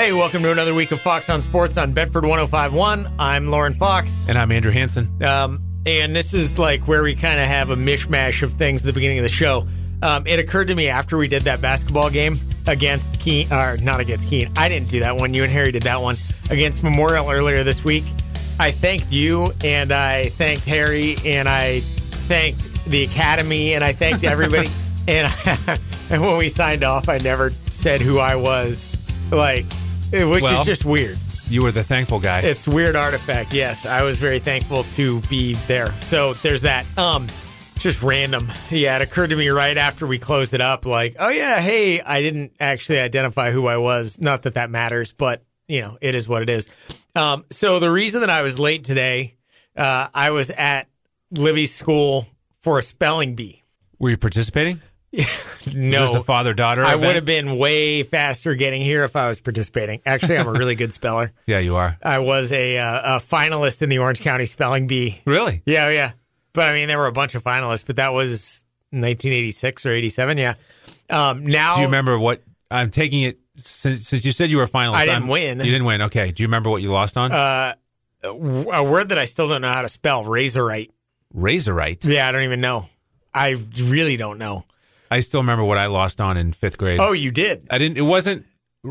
Hey, welcome to another week of Fox on Sports on Bedford 105.1. I'm Lauren Fox. And I'm Andrew Hansen. And this is like where we kind of have a mishmash of things at the beginning of the show. It occurred to me after we did that basketball game against Keene, or not against Keene. I didn't do that one. You and Harry did that one against Memorial earlier this week. I thanked you, and I thanked Harry, and I thanked the Academy, and I thanked everybody. and when we signed off, I never said who I was. Which is just weird. You were the thankful guy. It's weird artifact. Yes, I was very thankful to be there. So there's that. Just random. Yeah, it occurred to me right after we closed it up. Like, oh yeah, hey, I didn't actually identify who I was. Not that matters, but you know, it is what it is. So the reason that I was late today, I was at Libby's school for a spelling bee. Were you participating? No. Is this a father-daughter I event? would have been way faster getting here if I was participating. Actually, I'm a really good speller. Yeah, you are. I was a finalist in the Orange County Spelling Bee. Really? Yeah. But I mean, there were a bunch of finalists, but that was 1986 or 87, yeah. Now, do you remember what, I'm taking it, since you said you were a finalist. I didn't win. You didn't win, okay. Do you remember what you lost on? A word that I still don't know how to spell, Razorite. Razorite? Yeah, I don't even know. I really don't know. I still remember what I lost on in 5th grade. Oh, you did? I didn't. It wasn't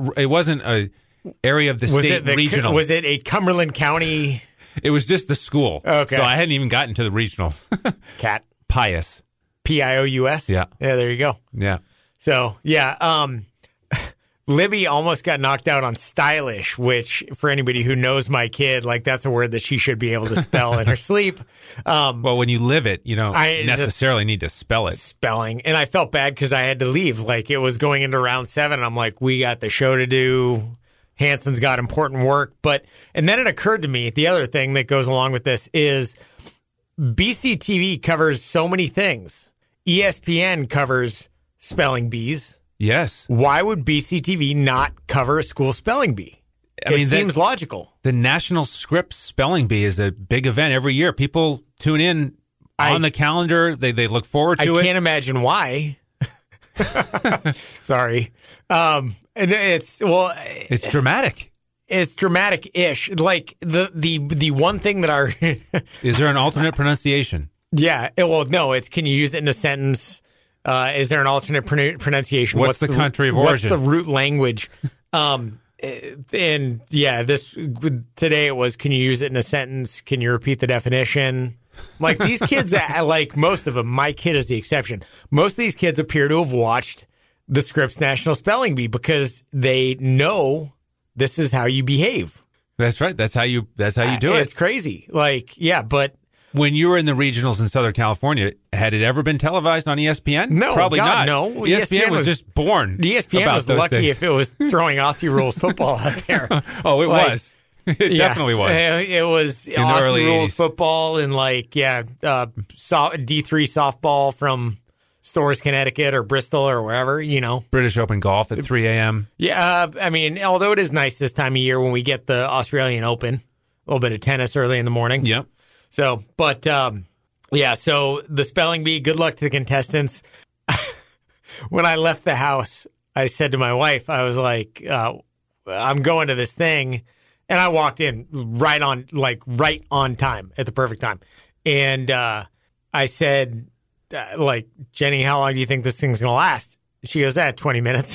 a area of the state regional. Was it a Cumberland County? It was just the school. Okay. So I hadn't even gotten to the regionals. Cat. Pious. Pious? Yeah. Yeah, there you go. Yeah. So, yeah. Libby almost got knocked out on stylish, which for anybody who knows my kid, like that's a word that she should be able to spell in her sleep. Well, when you live it, you don't necessarily need to spell it. Spelling. And I felt bad because I had to leave. Like it was going into round 7. I'm like, we got the show to do. Hansen's got important work. And then it occurred to me, the other thing that goes along with this is BCTV covers so many things. ESPN covers spelling bees. Yes. Why would BCTV not cover a school spelling bee? It seems logical. The National Scripps Spelling Bee is a big event every year. People tune in on the calendar. They look forward to it. I can't imagine why. Sorry. And it's dramatic. It's dramatic-ish. Like the one thing that our is there an alternate pronunciation? Yeah. Well, no. It's can you use it in a sentence? Is there an alternate pronunciation? What's the country of origin? What's the root language? And yeah, today it was, can you use it in a sentence? Can you repeat the definition? Like these kids, like most of them, my kid is the exception. Most of these kids appear to have watched the Scripps National Spelling Bee because they know this is how you behave. That's right. That's how you do it. It's crazy. Like, yeah, but when you were in the regionals in Southern California, had it ever been televised on ESPN? No, probably God, not. No, ESPN was just born. ESPN was lucky if it was throwing Aussie rules football out there. Oh, it was. It definitely was. It was in Aussie rules 80s. Football and D3 softball from Storrs, Connecticut, or Bristol, or wherever. You know, British Open golf at 3 a.m. Yeah, I mean, although it is nice this time of year when we get the Australian Open, a little bit of tennis early in the morning. Yep. So, but, yeah, so the spelling bee, good luck to the contestants. When I left the house, I said to my wife, I was like, I'm going to this thing. And I walked in right on time at the perfect time. And I said, Jenny, how long do you think this thing's going to last? She goes, 20 minutes.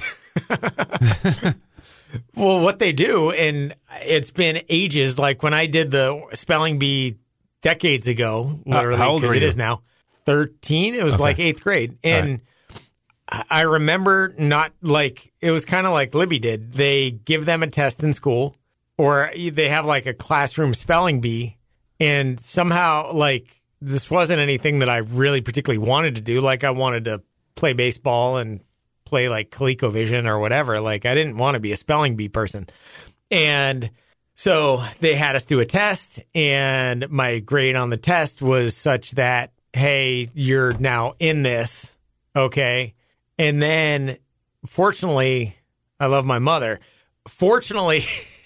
Well, what they do, and it's been ages, like when I did the spelling bee decades ago, literally, because it is now 13. It was like 8th grade. And I remember it was kind of like Libby did. They give them a test in school, or they have like a classroom spelling bee. And somehow, this wasn't anything that I really particularly wanted to do. Like, I wanted to play baseball and play like ColecoVision or whatever. Like, I didn't want to be a spelling bee person. And so they had us do a test, and my grade on the test was such that, hey, you're now in this, okay? And then, fortunately, I love my mother. Fortunately,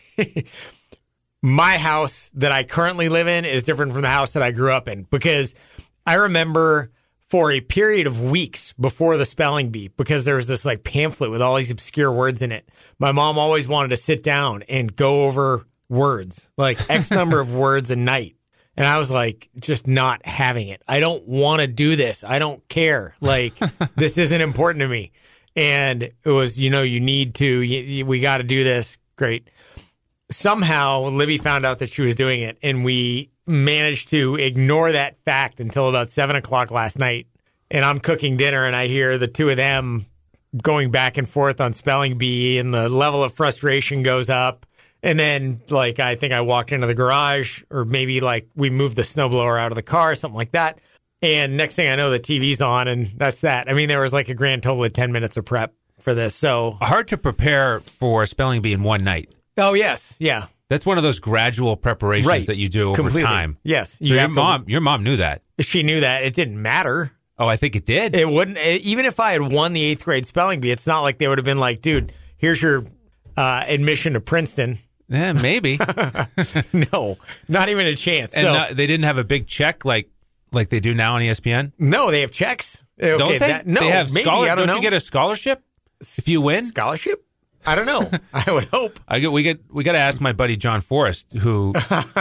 my house that I currently live in is different from the house that I grew up in, because I remember for a period of weeks before the spelling bee, because there was this like pamphlet with all these obscure words in it. My mom always wanted to sit down and go over words, like X number of words a night. And I was like, just not having it. I don't want to do this. I don't care. Like, this isn't important to me. And it was, you need to, we got to do this. Great. Somehow, Libby found out that she was doing it, and we managed to ignore that fact until about 7 o'clock last night. And I'm cooking dinner, and I hear the two of them going back and forth on spelling bee, and the level of frustration goes up. And then, like, I think I walked into the garage, or maybe, like, we moved the snowblower out of the car, something like that. And next thing I know, the TV's on, and that's that. I mean, there was, like, a grand total of 10 minutes of prep for this. So hard to prepare for spelling bee in one night. Oh, yes. Yeah. That's one of those gradual preparations that you do over time. Yes. So your mom knew that. She knew that. It didn't matter. Oh, I think it did. It wouldn't. Even if I had won the 8th grade spelling bee, it's not like they would have been like, dude, here's your admission to Princeton. Yeah, maybe. No, not even a chance. And they didn't have a big check like they do now on ESPN? No, they have checks. Okay, don't they? No, they have maybe. I don't know. Don't you get a scholarship if you win? Scholarship? I don't know. I would hope. We got to ask my buddy John Forrest, who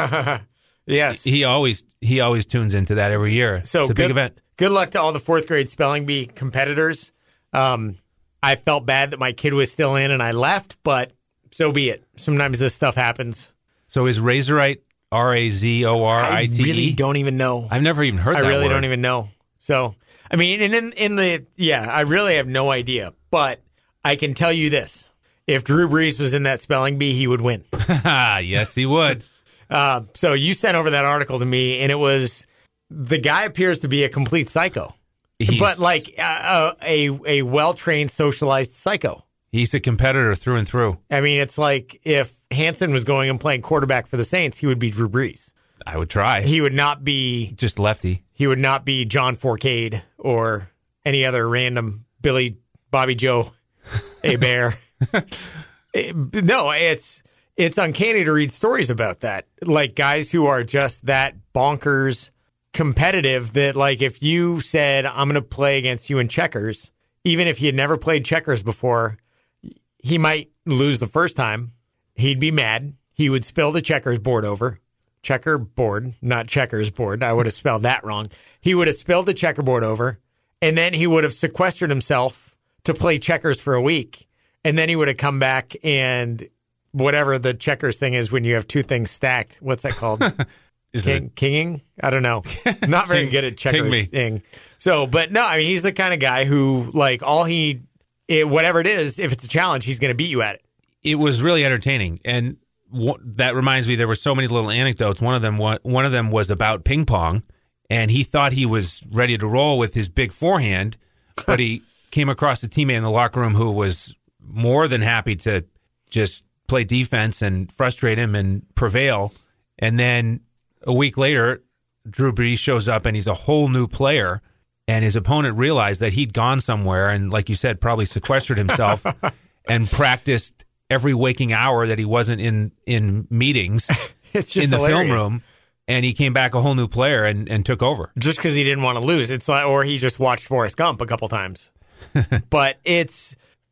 yes, he always tunes into that every year. So it's a big event. Good luck to all the 4th grade spelling bee competitors. I felt bad that my kid was still in and I left, but so be it. Sometimes this stuff happens. So is Razorite Razorite? I really don't even know. I've never even heard that word. I really word. don't even know. So, I mean, and I really have no idea. But I can tell you this. If Drew Brees was in that spelling bee, he would win. Yes, he would. So you sent over that article to me, and it was, the guy appears to be a complete psycho. But like a well-trained, socialized psycho. He's a competitor through and through. I mean, it's like if Hansen was going and playing quarterback for the Saints, he would be Drew Brees. I would try. He would not be... just lefty. He would not be John Forcade or any other random Bobby Joe, a bear. No, it's uncanny to read stories about that. Like guys who are just that bonkers competitive that, like, if you said, I'm going to play against you in checkers, even if he had never played checkers before, he might lose the first time. He'd be mad. He would spill the checkers board over. Checkerboard, not checkers board. I would have spelled that wrong. He would have spilled the checkerboard over, and then he would have sequestered himself to play checkers for a week. And then he would have come back and whatever the checkers thing is when you have two things stacked. What's that called? Kinging? I don't know. Not very good at checkers. So, but no, I mean, he's the kind of guy who, like, whatever it is, if it's a challenge, he's going to beat you at it. It was really entertaining. And that reminds me, there were so many little anecdotes. One of them was about ping pong, and he thought he was ready to roll with his big forehand, but he came across a teammate in the locker room who was more than happy to just play defense and frustrate him and prevail. And then a week later, Drew Brees shows up and he's a whole new player. And his opponent realized that he'd gone somewhere and, like you said, probably sequestered himself and practiced every waking hour that he wasn't in meetings it's just in the hilarious. film room. And he came back a whole new player and took over. Just because he didn't want to lose. It's like, or he just watched Forrest Gump a couple times. But it's...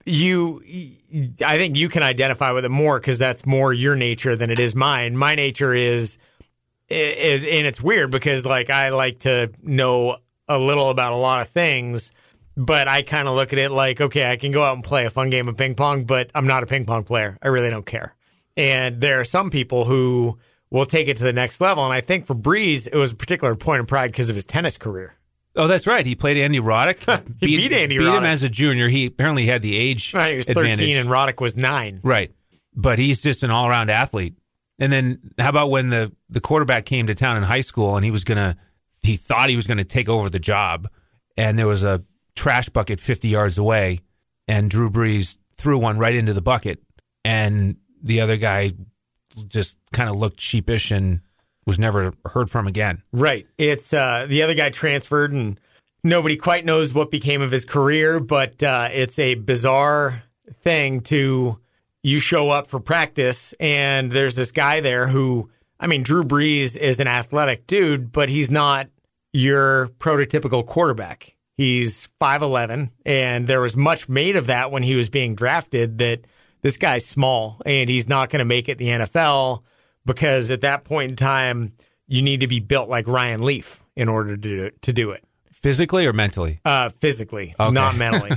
I think you can identify with it more because that's more your nature than it is mine. My nature is, and it's weird because, like, I like to know a little about a lot of things, but I kind of look at it like, okay, I can go out and play a fun game of ping pong, but I'm not a ping pong player. I really don't care. And there are some people who will take it to the next level. And I think for Brees, it was a particular point of pride because of his tennis career. Oh, that's right. He played Andy Roddick. He beat Andy Roddick. Beat him as a junior. He apparently had the age right, he was advantage. 13 and Roddick was 9. Right. But he's just an all-around athlete. And then how about when the quarterback came to town in high school and he thought he was going to take over the job, and there was a trash bucket 50 yards away, and Drew Brees threw one right into the bucket, and the other guy just kind of looked sheepish and was never heard from again. Right. It's the other guy transferred, and nobody quite knows what became of his career, but it's a bizarre thing to you show up for practice, and there's this guy there who, I mean, Drew Brees is an athletic dude, but he's not your prototypical quarterback. He's 5'11", and there was much made of that when he was being drafted, that this guy's small and he's not going to make it in the NFL, because at that point in time, you need to be built like Ryan Leaf in order to do it. Physically or mentally? Physically, okay. Not mentally.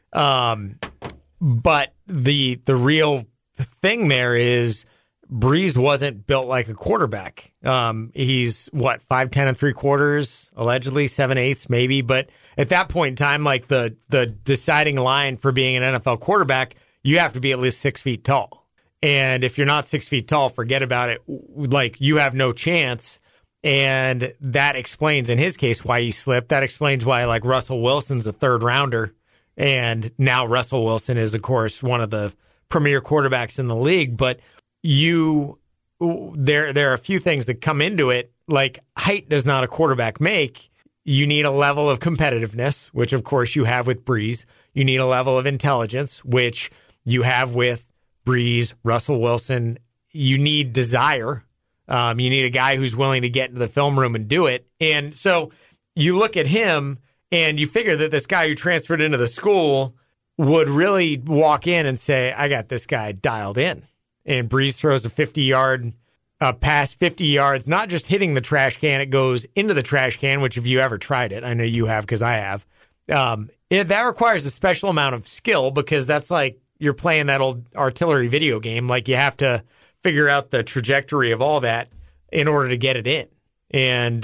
But the real thing there is Brees wasn't built like a quarterback. He's 5'10" and 3/4, allegedly 7/8 maybe. But at that point in time, like the deciding line for being an NFL quarterback, you have to be at least 6 feet tall. And if you're not 6 feet tall, forget about it. Like, you have no chance. And that explains, in his case, why he slipped. That explains why, like, Russell Wilson's a third rounder. And now Russell Wilson is, of course, one of the premier quarterbacks in the league. But there are a few things that come into it. Like, height does not a quarterback make. You need a level of competitiveness, which, of course, you have with Brees. You need a level of intelligence, which you have with Brees, Russell Wilson. You need desire. You need a guy who's willing to get into the film room and do it. And so you look at him and you figure that this guy who transferred into the school would really walk in and say, I got this guy dialed in. And Brees throws a 50-yard pass, 50 yards, not just hitting the trash can, it goes into the trash can, which if you ever tried it, I know you have because I have. That requires a special amount of skill, because that's like you're playing that old artillery video game. Like, you have to figure out the trajectory of all that in order to get it in. And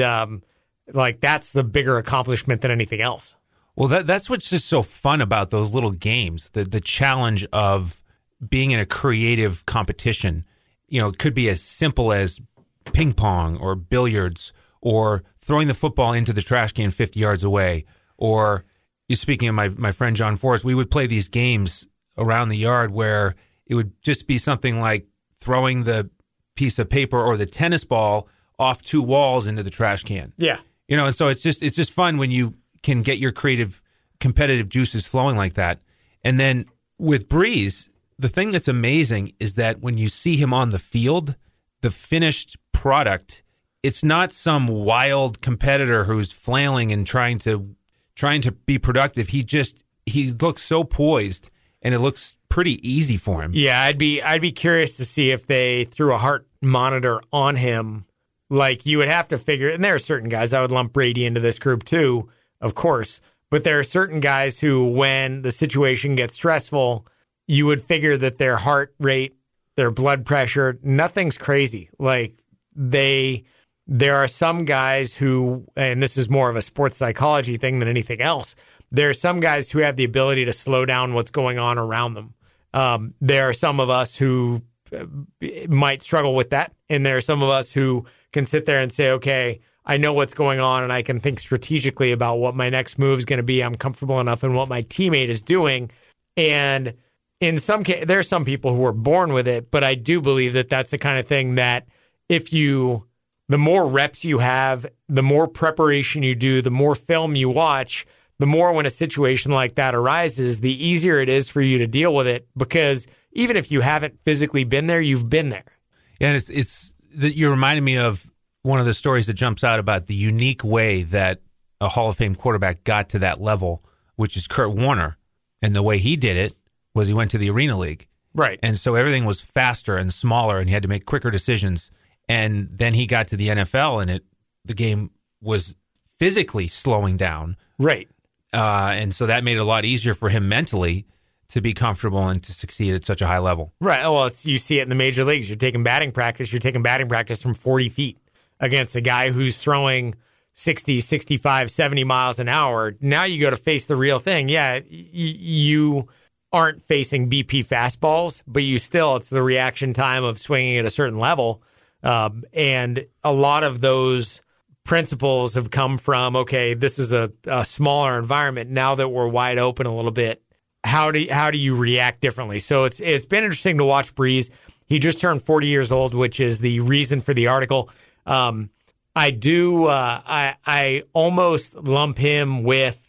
that's the bigger accomplishment than anything else. Well, that's what's just so fun about those little games, the challenge of being in a creative competition. You know, it could be as simple as ping pong or billiards or throwing the football into the trash can 50 yards away. Or, speaking of my friend John Forrest, we would play these games around the yard where it would just be something like throwing the piece of paper or the tennis ball off two walls into the trash can. Yeah. You know, and so it's just fun when you can get your creative, competitive juices flowing like that. And then with Brees, the thing that's amazing is that when you see him on the field, the finished product, it's not some wild competitor who's flailing and trying to be productive. He looks so poised, and it looks pretty easy for him. Yeah, I'd be curious to see if they threw a heart monitor on him. Like, you would have to figure, and there are certain guys, I would lump Brady into this group too, of course, but there are certain guys who, when the situation gets stressful, you would figure that their heart rate, their blood pressure, nothing's crazy. Like, there are some guys who, and this is more of a sports psychology thing than anything else, there are some guys who have the ability to slow down what's going on around them. There are some of us who might struggle with that, and there are some of us who can sit there and say, okay, I know what's going on, and I can think strategically about what my next move is going to be. I'm comfortable enough in what my teammate is doing. And in some cases, there are some people who are born with it, but I do believe that that's the kind of thing that the more reps you have, the more preparation you do, the more film you watch, the more when a situation like that arises, the easier it is for you to deal with it, because even if you haven't physically been there, you've been there. Yeah, and you're reminding me of one of the stories that jumps out about the unique way that a Hall of Fame quarterback got to that level, which is Kurt Warner. And the way he did it was he went to the Arena League. Right. And so everything was faster and smaller, and he had to make quicker decisions. And then he got to the NFL, and the game was physically slowing down. Right. And so that made it a lot easier for him mentally to be comfortable and to succeed at such a high level. Right. Well, you see it in the major leagues. You're taking batting practice from 40 feet against a guy who's throwing 60, 65, 70 miles an hour. Now you go to face the real thing. Yeah, you aren't facing BP fastballs, but it's the reaction time of swinging at a certain level. And a lot of those principles have come from, okay, this is a smaller environment. Now that we're wide open a little bit, how do you react differently? So it's been interesting to watch Brees. He just turned 40 years old, which is the reason for the article. I almost lump him with,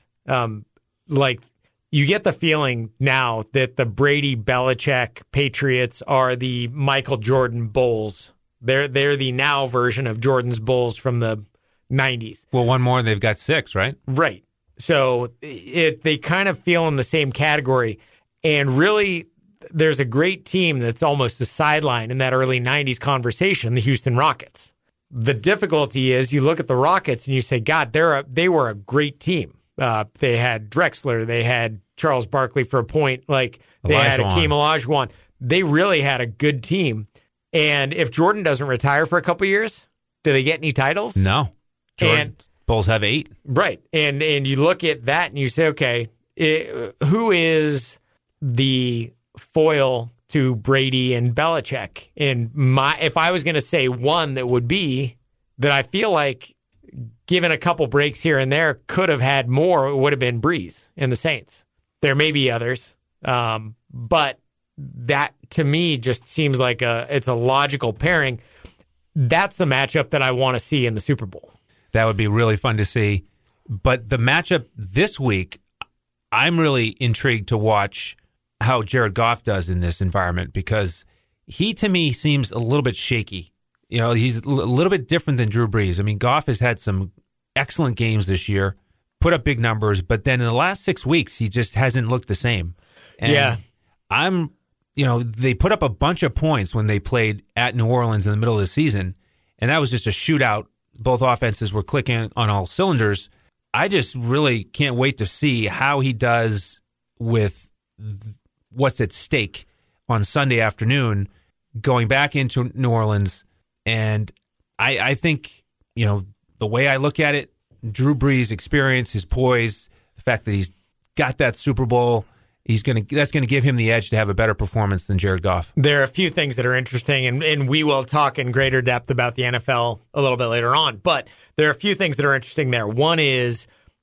you get the feeling now that the Brady Belichick Patriots are the Michael Jordan Bulls. They're the now version of Jordan's Bulls from the 90s. Well, one more, they've got 6, right? Right. So they kind of feel in the same category. And really, there's a great team that's almost a sideline in that early 90s conversation, the Houston Rockets. The difficulty is you look at the Rockets and you say, God, they were a great team. They had Drexler. They had Charles Barkley for a point. Like they had Hakeem Olajuwon. They really had a good team. And if Jordan doesn't retire for a couple years, do they get any titles? No. Bulls have 8. Right. And you look at that and you say, okay, who is the foil to Brady and Belichick? And if I was going to say one that would be that I feel like, given a couple breaks here and there, could have had more, it would have been Breeze and the Saints. There may be others, but that to me just seems like it's a logical pairing. That's the matchup that I want to see in the Super Bowl. That would be really fun to see. But the matchup this week, I'm really intrigued to watch how Jared Goff does in this environment, because he, to me, seems a little bit shaky. You know, he's a little bit different than Drew Brees. I mean, Goff has had some excellent games this year, put up big numbers, but then in the last 6 weeks, he just hasn't looked the same. And they put up a bunch of points when they played at New Orleans in the middle of the season, and that was just a shootout. Both offenses were clicking on all cylinders. I just really can't wait to see how he does with what's at stake on Sunday afternoon, going back into New Orleans. And I think, the way I look at it, Drew Brees' experience, his poise, the fact that he's got that Super Bowl, that's going to give him the edge to have a better performance than Jared Goff. There are a few things that are interesting, and we will talk in greater depth about the NFL a little bit later on. But there are a few things that are interesting there. One is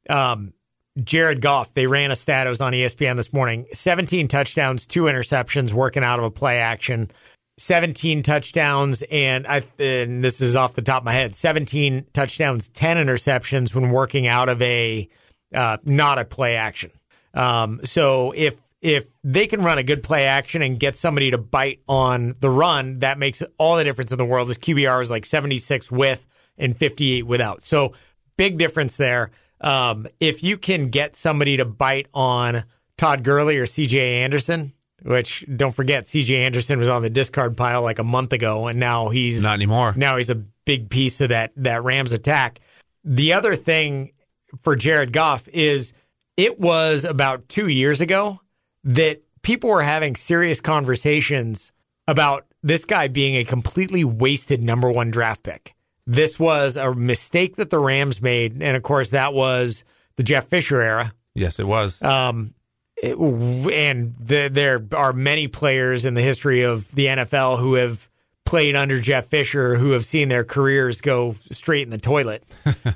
Jared Goff. They ran a stat. It was on ESPN this morning. 17 touchdowns, 2 interceptions, working out of a play action. 17 touchdowns, and this is off the top of my head, 17 touchdowns, 10 interceptions when working out of a not a play action. So if they can run a good play action and get somebody to bite on the run, that makes all the difference in the world. His QBR is like 76 with and 58 without. So big difference there. If you can get somebody to bite on Todd Gurley or C.J. Anderson, which, don't forget, C.J. Anderson was on the discard pile like a month ago, and now he's not anymore. Now he's a big piece of that Rams attack. The other thing for Jared Goff is it was about 2 years ago that people were having serious conversations about this guy being a completely wasted number 1 draft pick. This was a mistake that the Rams made, and of course that was the Jeff Fisher era. Yes, it was. There are many players in the history of the NFL who have played under Jeff Fisher who have seen their careers go straight in the toilet.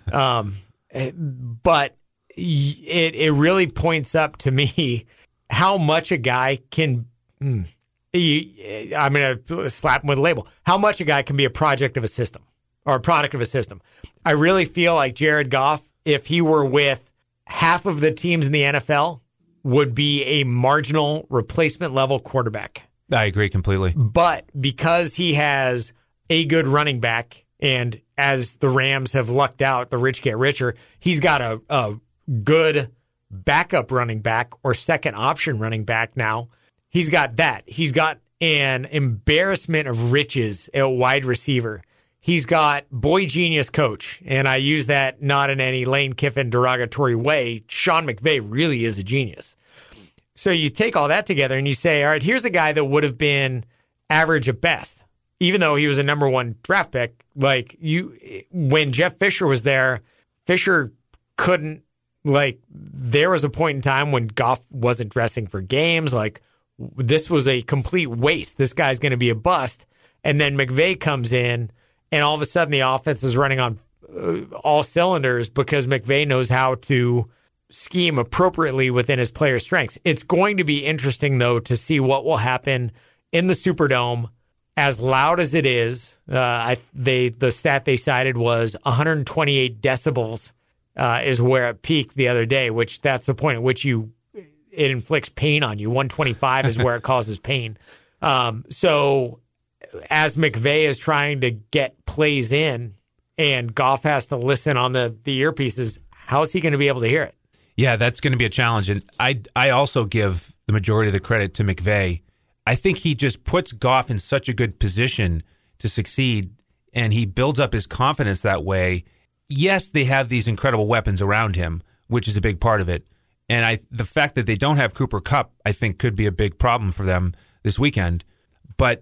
But it really points up to me how much a guy can. I'm going to slap him with a label. How much a guy can be a project of a system or a product of a system. I really feel like Jared Goff, if he were with half of the teams in the NFL, would be a marginal replacement level quarterback. I agree completely. But because he has a good running back, and as the Rams have lucked out, the rich get richer, he's got a good backup running back or second option running back now. He's got that. He's got an embarrassment of riches at wide receiver. He's got boy genius coach, and I use that not in any Lane Kiffin derogatory way. Sean McVay really is a genius. So you take all that together and you say, all right, here's a guy that would have been average at best, even though he was a number 1 draft pick. When Jeff Fisher was there, Fisher couldn't, there was a point in time when Goff wasn't dressing for games. This was a complete waste. This guy's going to be a bust. And then McVay comes in, and all of a sudden the offense is running on all cylinders because McVay knows how to scheme appropriately within his players' strengths. It's going to be interesting, though, to see what will happen in the Superdome. As loud as it is, the stat they cited was 128 decibels is where it peaked the other day, which that's the point at which it inflicts pain on you. 125 is where it causes pain. So as McVay is trying to get plays in and Goff has to listen on the earpieces, how is he going to be able to hear it? Yeah, that's going to be a challenge. And I also give the majority of the credit to McVay. I think he just puts Goff in such a good position to succeed, and he builds up his confidence that way. Yes, they have these incredible weapons around him, which is a big part of it. And the fact that they don't have Cooper Kupp, I think, could be a big problem for them this weekend. But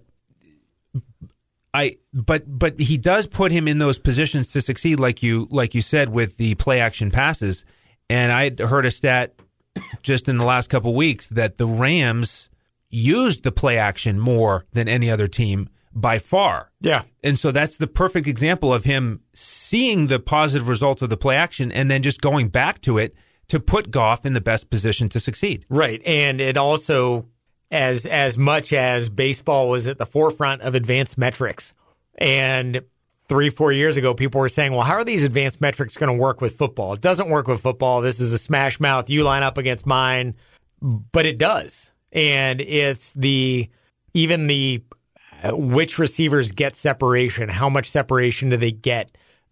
he does put him in those positions to succeed, like you said, with the play action passes. And I heard a stat just in the last couple of weeks that the Rams used the play action more than any other team by far. Yeah. And so that's the perfect example of him seeing the positive results of the play action and then just going back to it to put Goff in the best position to succeed. Right. And it also, as much as baseball was at the forefront of advanced metrics, and 3-4 years ago, people were saying, well, how are these advanced metrics going to work with football? It doesn't work with football. This is a smash mouth. You line up against mine. But it does. And it's even the which receivers get separation. How much separation do they get?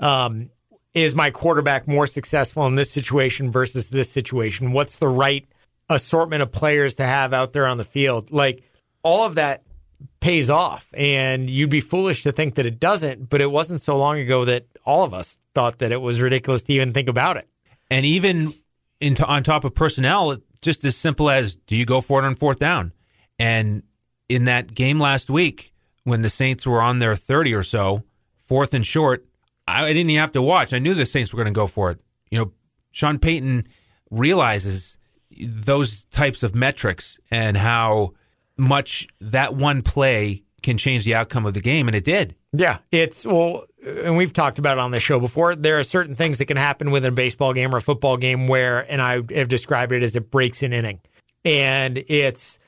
Is my quarterback more successful in this situation versus this situation? What's the right assortment of players to have out there on the field? Like, all of that pays off, and you'd be foolish to think that it doesn't, but it wasn't so long ago that all of us thought that it was ridiculous to even think about it. And even on top of personnel, just as simple as, do you go for it on fourth down? And in that game last week, when the Saints were on their 30 or so, fourth and short, I didn't even have to watch. I knew the Saints were going to go for it. You know, Sean Payton realizes those types of metrics and how much that one play can change the outcome of the game, and it did. Yeah, and we've talked about it on this show before, there are certain things that can happen within a baseball game or a football game where, and I have described it as it breaks an inning. And it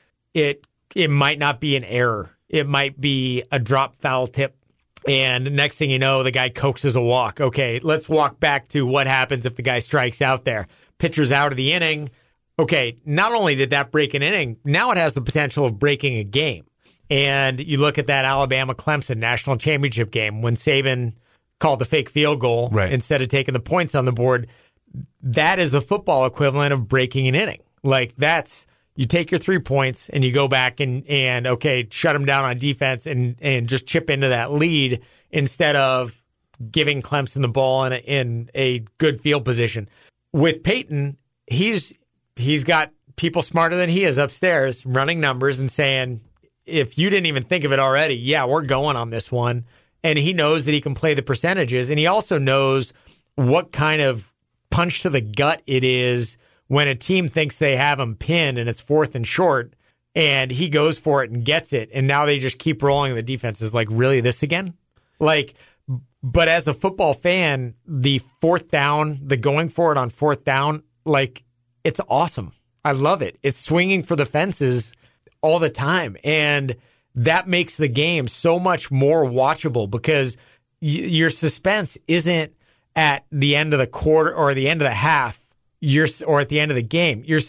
might not be an error. It might be a drop foul tip. And next thing you know, the guy coaxes a walk. Okay, let's walk back to what happens if the guy strikes out there. Pitcher's out of the inning. Okay, not only did that break an inning, now it has the potential of breaking a game. And you look at that Alabama-Clemson national championship game when Saban called the fake field goal instead of taking the points on the board. That is the football equivalent of breaking an inning. Like, that's, you take your 3 points and you go back and okay, shut them down on defense and just chip into that lead instead of giving Clemson the ball in a good field position. With Peyton, he's got people smarter than he is upstairs running numbers and saying, if you didn't even think of it already, yeah, we're going on this one. And he knows that he can play the percentages. And he also knows what kind of punch to the gut it is when a team thinks they have him pinned and it's fourth and short, and he goes for it and gets it. And now they just keep rolling. The defense is like, really, this again? Like, but as a football fan, the fourth down, the going for it on fourth down, like, it's awesome. I love it. It's swinging for the fences all the time. And that makes the game so much more watchable because your suspense isn't at the end of the quarter or the end of the half or at the end of the game. You have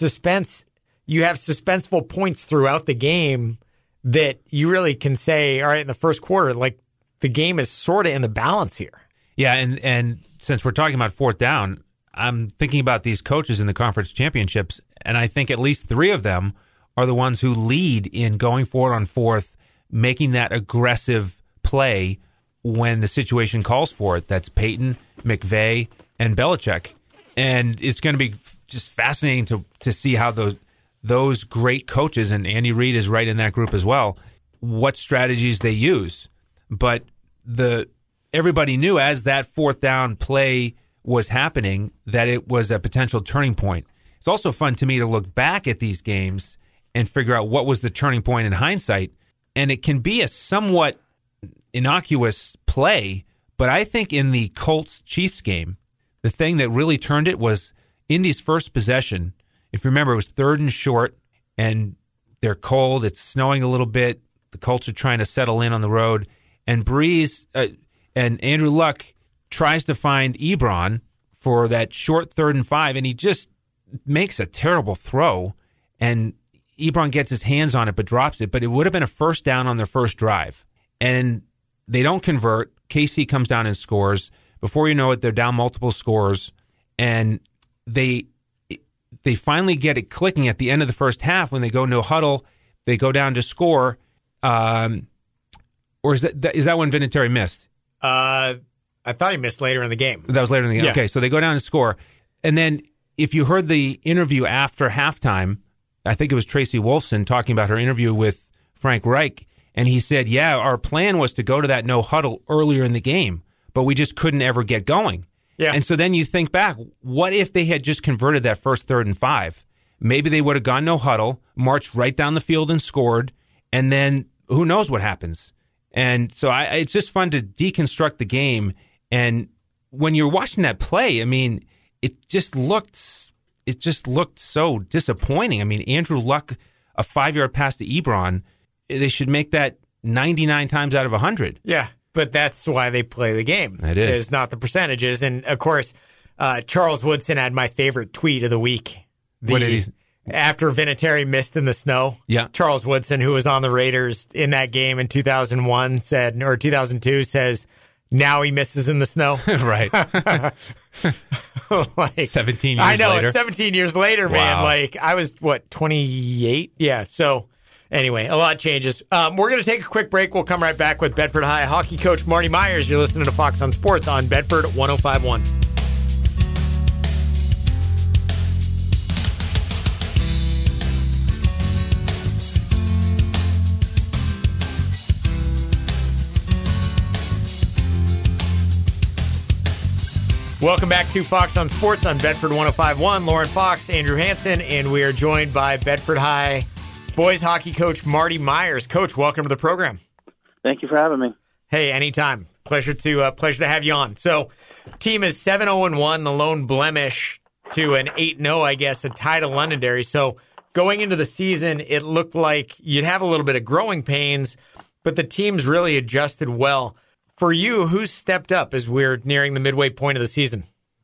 suspenseful points throughout the game that you really can say, all right, in the first quarter, like, the game is sort of in the balance here. Yeah, and since we're talking about fourth down, I'm thinking about these coaches in the conference championships, and I think at least 3 of them are the ones who lead in going for it on fourth, making that aggressive play when the situation calls for it. That's Peyton, McVay, and Belichick. And it's going to be just fascinating to see how those great coaches, and Andy Reid is right in that group as well, what strategies they use. But everybody knew as that fourth down play was happening that it was a potential turning point. It's also fun to me to look back at these games and figure out what was the turning point in hindsight. And it can be a somewhat innocuous play, but I think in the Colts-Chiefs game, the thing that really turned it was Indy's first possession. If you remember, it was 3rd and short, and they're cold. It's snowing a little bit. The Colts are trying to settle in on the road. And Breeze and Andrew Luck tries to find Ebron for that short 3rd and 5, and he just makes a terrible throw. And Ebron gets his hands on it but drops it. But it would have been a first down on their first drive. And they don't convert. KC comes down and scores. Before you know it, they're down multiple scores. And they finally get it clicking at the end of the first half when they go no huddle, they go down to score. Or is that when Vinatieri missed? I thought he missed later in the game. That was later in the game. Yeah. Okay, so they go down and score. And then if you heard the interview after halftime, I think it was Tracy Wolfson talking about her interview with Frank Reich, and he said, yeah, our plan was to go to that no huddle earlier in the game, but we just couldn't ever get going. Yeah. And so then you think back, what if they had just converted that first 3rd and 5? Maybe they would have gone no huddle, marched right down the field and scored, and then who knows what happens. And so it's just fun to deconstruct the game. And when you're watching that play, I mean, it just looked so disappointing. I mean, Andrew Luck, a 5-yard pass to Ebron, they should make that 99 times out of 100. Yeah, but that's why they play the game. It is not the percentages. And, of course, Charles Woodson had my favorite tweet of the week. What did he? After Vinatieri missed in the snow, yeah. Charles Woodson, who was on the Raiders in that game in 2002, says, now he misses in the snow. Right. Like, 17 years I know, later. It's 17 years later, man. Wow. Like, I was, 28? Yeah, so anyway, a lot changes. We're going to take a quick break. We'll come right back with Bedford High hockey coach Marty Myers. You're listening to Fox on Sports on Bedford 105.1. Welcome back to Fox on Sports on Bedford 105.1. Lauren Fox, Andrew Hansen, and we are joined by Bedford High boys hockey coach Marty Myers. Coach, welcome to the program. Thank you for having me. Hey, anytime. Pleasure to have you on. So, team is 7-0-1, the lone blemish to an 8-0, I guess, a tie to Londonderry. So, going into the season, it looked like you'd have a little bit of growing pains, but the team's really adjusted well. For you, who's stepped up as we're nearing the midway point of the season?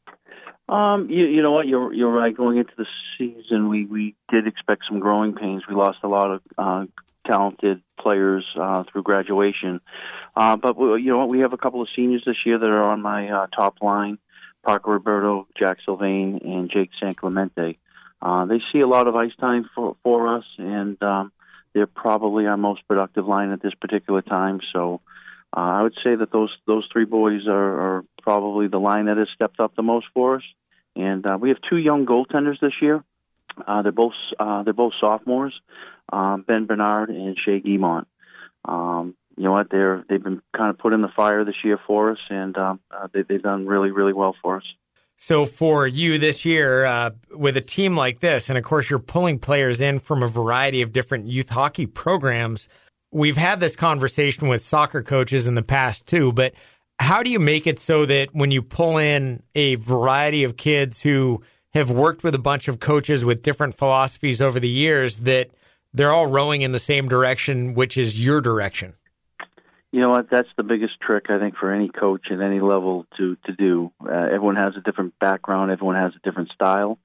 You know what? You're right. Going into the season, we did expect some growing pains. We lost a lot of talented players through graduation. But you know what? We have a couple of seniors this year that are on my top line: Parker Roberto, Jack Sylvain, and Jake San Clemente. They see a lot of ice time for us, and they're probably our most productive line at this particular time. So. I would say that those 3 boys are probably the line that has stepped up the most for us, and we have 2 young goaltenders this year. They're both sophomores, Ben Bernard and Shea Guimont. You know what? They've been kind of put in the fire this year for us, and they've done really, really well for us. So for you this year, with a team like this, and of course you're pulling players in from a variety of different youth hockey programs. We've had this conversation with soccer coaches in the past too, but how do you make it so that when you pull in a variety of kids who have worked with a bunch of coaches with different philosophies over the years, that they're all rowing in the same direction, which is your direction? You know what? That's the biggest trick, I think, for any coach at any level to do. Everyone has a different background. Everyone has a different style.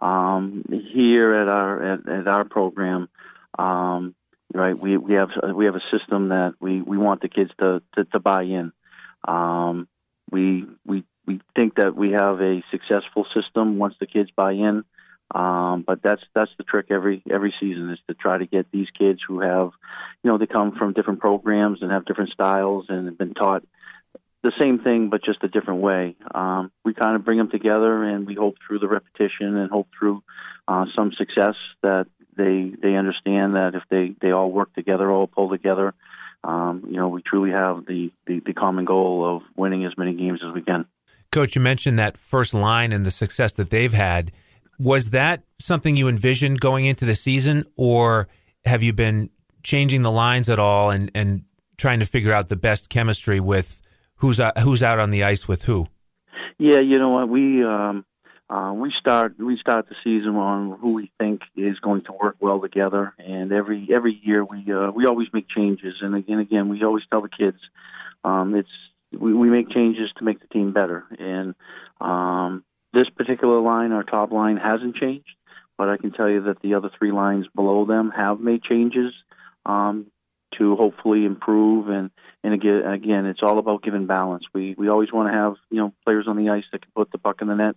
Here at our program, right, we have a system that we want the kids to buy in. We think that we have a successful system once the kids buy in. But that's the trick every season, is to try to get these kids who have, you know, they come from different programs and have different styles and have been taught the same thing but just a different way. We kind of bring them together, and we hope through the repetition and hope through some success that they understand that if they all work together, all pull together, you know, we truly have the common goal of winning as many games as we can. Coach, you mentioned that first line and the success that they've had. Was that something you envisioned going into the season, or have you been changing the lines at all and trying to figure out the best chemistry with who's out on the ice with who? Yeah, you know what, we start the season on who we think is going to work well together, and every year we always make changes, and again we always tell the kids we make changes to make the team better, and this particular line, our top line, hasn't changed, but I can tell you that the other 3 lines below them have made changes to hopefully improve. And again, it's all about giving balance. We always want to have, you know, players on the ice that can put the puck in the net,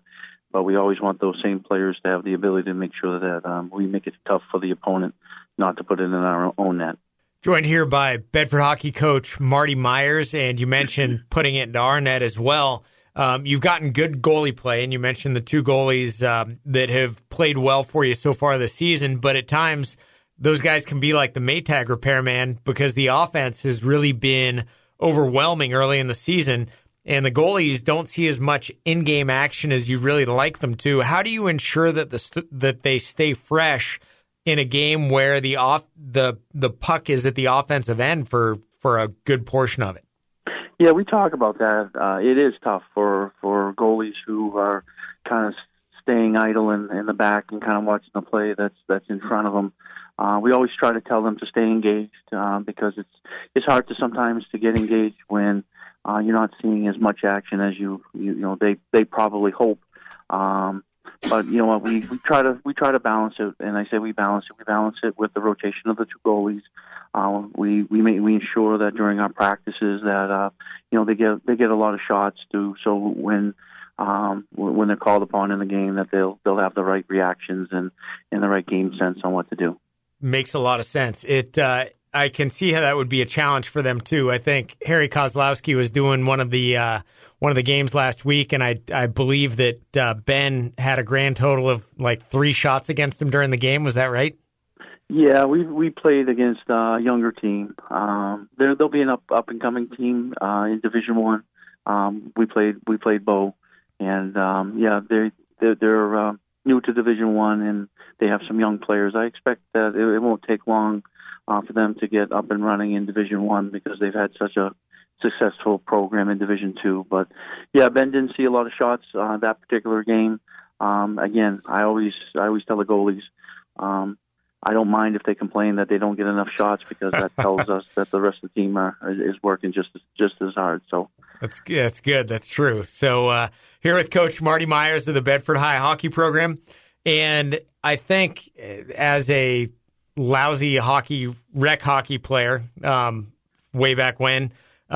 but we always want those same players to have the ability to make sure that we make it tough for the opponent not to put it in our own net. Joined here by Bedford hockey coach Marty Myers, and you mentioned putting it into our net as well. You've gotten good goalie play, and you mentioned the two goalies that have played well for you so far this season, but at times those guys can be like the Maytag repairman because the offense has really been overwhelming early in the season, and the goalies don't see as much in-game action as you'd really like them to. How do you ensure that that they stay fresh in a game where the puck is at the offensive end for a good portion of it? Yeah, we talk about that. It is tough for goalies who are kind of staying idle in the back and kind of watching the play that's in front of them. We always try to tell them to stay engaged because it's hard to sometimes to get engaged when you're not seeing as much action as you know they probably hope. But you know what, we try to balance it, and I say we balance it. We balance it with the rotation of the two goalies. We ensure that during our practices that they get a lot of shots so when they're called upon in the game that they'll have the right reactions and the right game sense on what to do. Makes a lot of sense. I can see how that would be a challenge for them too. I think Harry Kozlowski was doing one of the games last week, and I believe that Ben had a grand total of like 3 shots against him during the game. Was that right? Yeah, we played against a younger team. There'll be an up and coming team in Division One. We played Bow, and they're new to Division One, and they have some young players. I expect that it won't take long for them to get up and running in Division One because they've had such a successful program in Division Two. But yeah, Ben didn't see a lot of shots that particular game. Again, I always tell the goalies, I don't mind if they complain that they don't get enough shots because that tells us that the rest of the team is working just as hard. So that's good. That's true. So here with Coach Marty Myers of the Bedford High hockey program, and I think as a lousy rec hockey player way back when,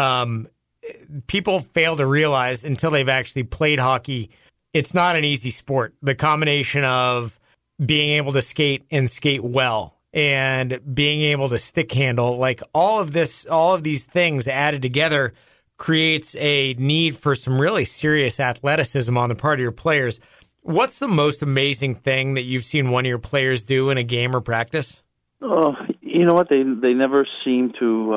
people fail to realize until they've actually played hockey, it's not an easy sport. The combination of being able to skate and skate well and being able to stick handle, like all of these things added together creates a need for some really serious athleticism on the part of your players. What's the most amazing thing that you've seen one of your players do in a game or practice? Oh, you know what? They never seem to.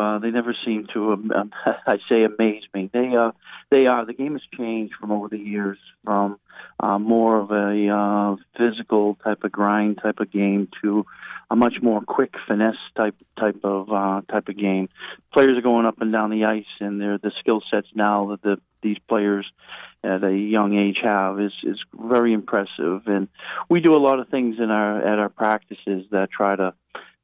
I say amaze me. The game has changed from over the years from more of a physical type of grind type of game to a much more quick finesse type of game. Players are going up and down the ice, and the skill sets now that these players at a young age have is very impressive. And we do a lot of things at our practices that try to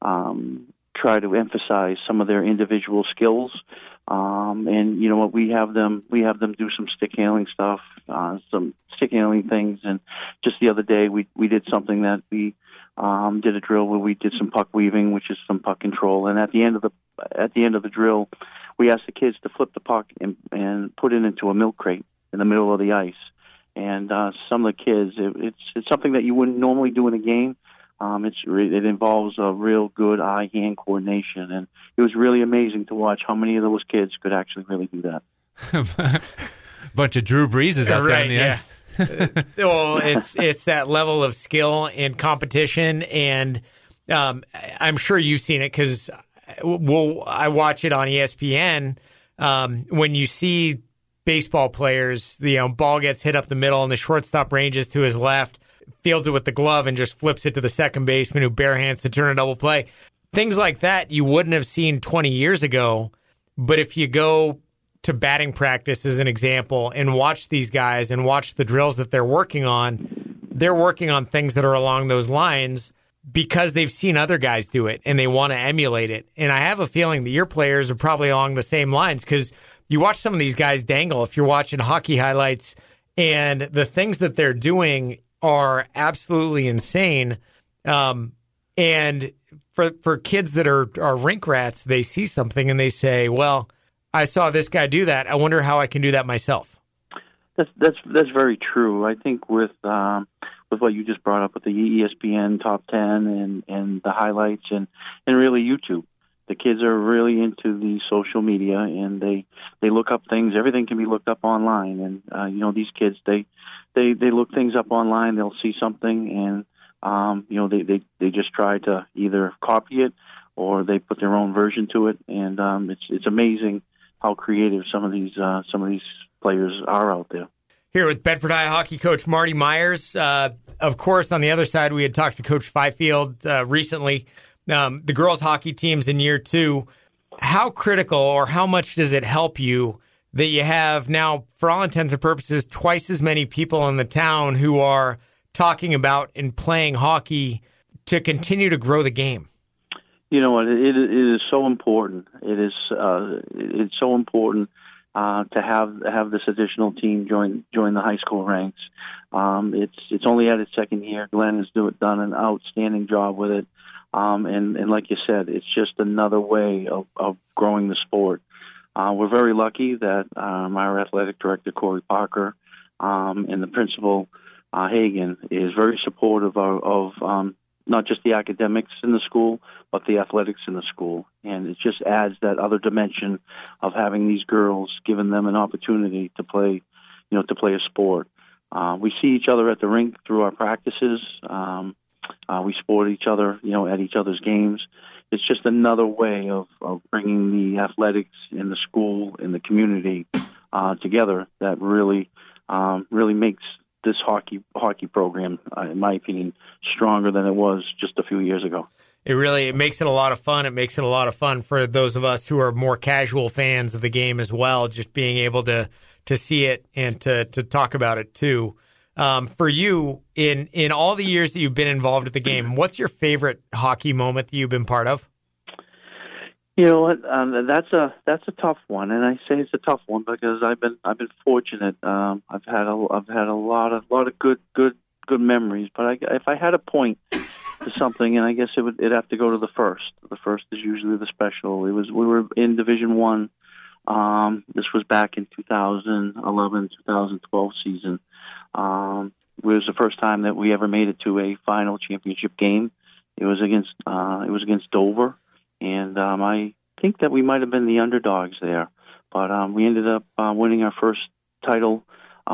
emphasize some of their individual skills. And you know what, we have them do some stick handling stuff, some stick handling things. And just the other day, we did something that we did a drill where we did some puck weaving, which is some puck control. And at the end of the drill, we asked the kids to flip the puck and put it into a milk crate in the middle of the ice. And some of the kids, it's something that you wouldn't normally do in a game. It involves a real good eye-hand coordination, and it was really amazing to watch how many of those kids could actually really do that. Bunch of Drew Breeses out there in the ice. Well, it's that level of skill and competition, and I'm sure you've seen it because I watch it on ESPN. When you see baseball players, ball gets hit up the middle, and the shortstop ranges to his left, fields it with the glove and just flips it to the second baseman who barehands to turn a double play. Things like that you wouldn't have seen 20 years ago. But if you go to batting practice as an example and watch these guys and watch the drills that they're working on things that are along those lines because they've seen other guys do it and they want to emulate it. And I have a feeling that your players are probably along the same lines because you watch some of these guys dangle if you're watching hockey highlights, and the things that they're doing are absolutely insane. And for kids that are rink rats, they see something and they say, well, I saw this guy do that. I wonder how I can do that myself. That's very true. I think with what you just brought up with the ESPN Top 10 and the highlights and really YouTube, the kids are really into the social media, and they look up things. Everything can be looked up online, and these kids they look things up online. They'll see something, and they just try to either copy it or they put their own version to it, and it's amazing how creative some of these players are out there. Here with Bedford High hockey coach Marty Myers. Of course, on the other side, we had talked to Coach Fifield recently. The girls' hockey team's in year 2. How critical or how much does it help you that you have now, for all intents and purposes, twice as many people in the town who are talking about and playing hockey to continue to grow the game? You know what? It is so important. It's so important to have this additional team join the high school ranks. It's only at its second year. Glenn has done an outstanding job with it, and like you said, it's just another way of growing the sport. We're very lucky that our athletic director Corey Parker and the principal Hagen is very supportive of not just the academics in the school, but the athletics in the school. And it just adds that other dimension of having these girls, giving them an opportunity to play a sport. We see each other at the rink through our practices. We support each other, at each other's games. It's just another way of bringing the athletics in the school, in the community together that really makes this hockey program, in my opinion, stronger than it was just a few years ago. It makes it a lot of fun. It makes it a lot of fun for those of us who are more casual fans of the game as well, just being able to see it and to talk about it too. For you, in all the years that you've been involved with the game, what's your favorite hockey moment that you've been part of? You know what? That's a tough one, and I say it's a tough one because I've been fortunate. I've had a lot of good memories. But if I had a point to something, and I guess it'd have to go to the first. The first is usually the special. We were in Division I. This was back in 2011-2012 season. It was the first time that we ever made it to a final championship game. It was against Dover. And I think that we might have been the underdogs there, but we ended up winning our first title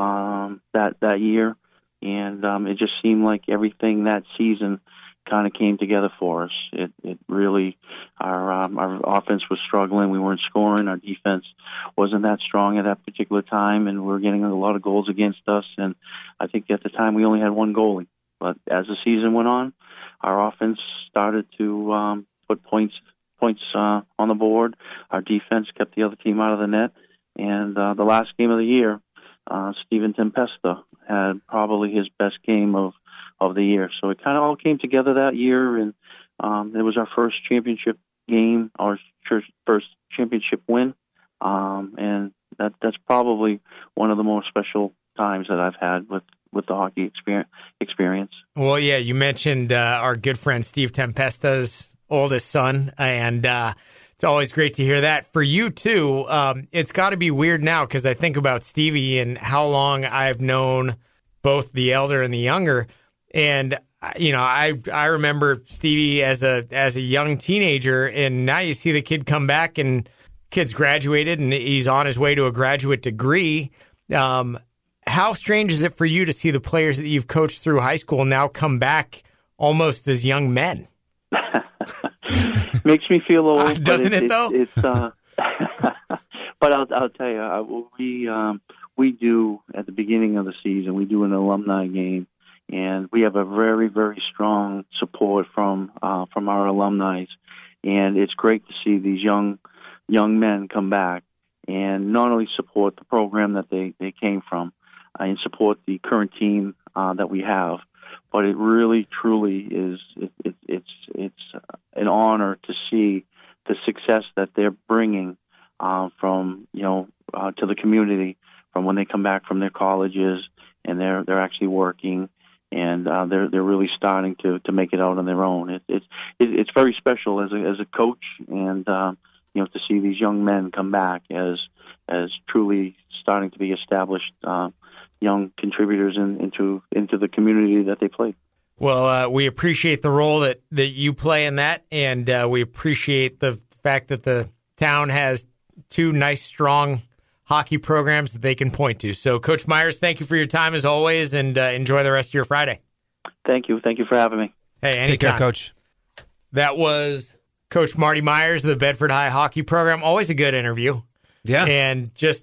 that year, and it just seemed like everything that season kind of came together for us. It really our offense was struggling. We weren't scoring. Our defense wasn't that strong at that particular time, and we were getting a lot of goals against us. And I think at the time we only had one goalie. But as the season went on, our offense started to put points on the board. Our defense kept the other team out of the net. And the last game of the year, Steven Tempesta had probably his best game of the year. So it kind of all came together that year, and it was our first championship game, our first championship win. And that's probably one of the more special times that I've had with the hockey experience. Well, yeah, you mentioned our good friend Steve Tempesta's oldest son, and it's always great to hear that. For you, too, it's got to be weird now because I think about Stevie and how long I've known both the elder and the younger. And, I remember Stevie as a young teenager, and now you see the kid come back and kid's graduated and he's on his way to a graduate degree. How strange is it for you to see the players that you've coached through high school now come back almost as young men? Makes me feel old, doesn't it? Though, it's. But I'll tell you, we do at the beginning of the season. We do an alumni game, and we have a very, very strong support from our alumni, and it's great to see these young men come back and not only support the program that they came from, and support the current team that we have. But it really, truly is. It's an honor to see the success that they're bringing from to the community from when they come back from their colleges, and they're actually working, and they're really starting to make it out on their own. It's very special as a coach, and to see these young men come back as truly starting to be established young contributors into the community that they play. Well, we appreciate the role that you play in that, and we appreciate the fact that the town has two nice, strong hockey programs that they can point to. So, Coach Myers, thank you for your time as always, and enjoy the rest of your Friday. Thank you. Thank you for having me. Hey, anytime. Take care, Coach. That was Coach Marty Myers of the Bedford High hockey program. Always a good interview. Yeah. And just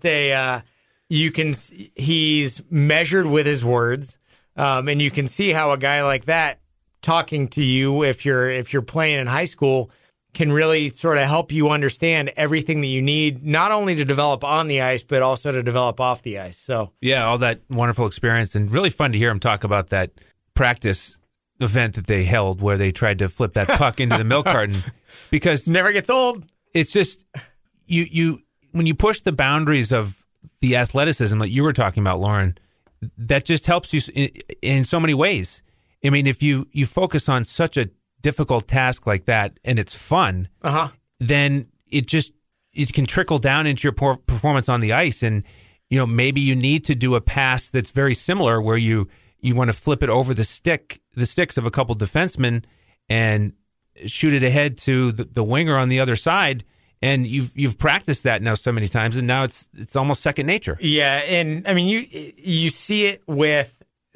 he's measured with his words. And you can see how a guy like that talking to you, if you're playing in high school, can really sort of help you understand everything that you need, not only to develop on the ice, but also to develop off the ice. So yeah, all that wonderful experience, and really fun to hear him talk about that practice event that they held where they tried to flip that puck into the milk carton, because never gets old. It's just you when you push the boundaries of the athleticism that you were talking about, Lauren, that just helps you in so many ways. I mean, if you focus on such a difficult task like that and it's fun, then it can trickle down into your performance on the ice. And, maybe you need to do a pass that's very similar where you want to flip it over the sticks of a couple defensemen and shoot it ahead to the winger on the other side. And you've practiced that now so many times, and now it's almost second nature. Yeah, and I mean you see it with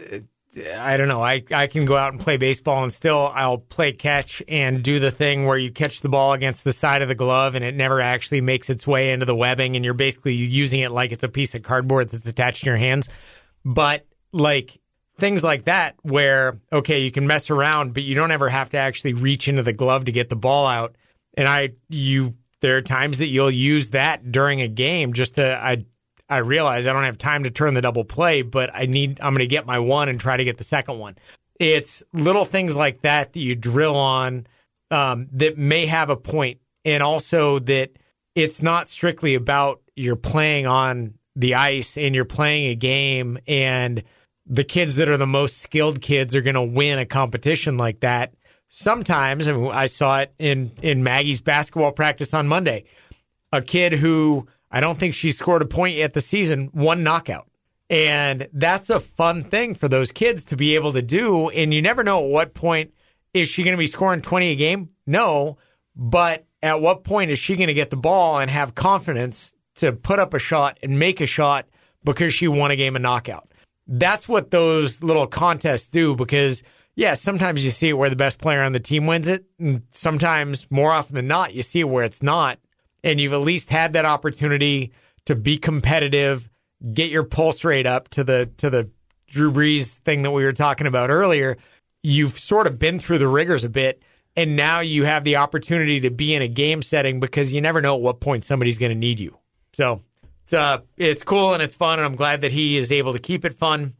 I don't know. I can go out and play baseball, and still I'll play catch and do the thing where you catch the ball against the side of the glove, and it never actually makes its way into the webbing, and you're basically using it like it's a piece of cardboard that's attached in your hands. But like things like that, where okay, you can mess around, but you don't ever have to actually reach into the glove to get the ball out. And there are times that you'll use that during a game just to, I realize I don't have time to turn the double play, but I'm going to get my one and try to get the second one. It's little things like that you drill on that may have a point, and also that it's not strictly about you're playing on the ice and you're playing a game and the kids that are the most skilled kids are going to win a competition like that. Sometimes, I saw it in Maggie's basketball practice on Monday, a kid who I don't think she scored a point yet this season, one knockout. And that's a fun thing for those kids to be able to do. And you never know at what point, is she going to be scoring 20 a game? No. But at what point is she going to get the ball and have confidence to put up a shot and make a shot because she won a game of knockout? That's what those little contests do, because yeah, sometimes you see it where the best player on the team wins it, and sometimes, more often than not, you see it where it's not. And you've at least had that opportunity to be competitive, get your pulse rate up to the Drew Brees thing that we were talking about earlier. You've sort of been through the rigors a bit, and now you have the opportunity to be in a game setting because you never know at what point somebody's going to need you. So it's cool and it's fun, and I'm glad that he is able to keep it fun.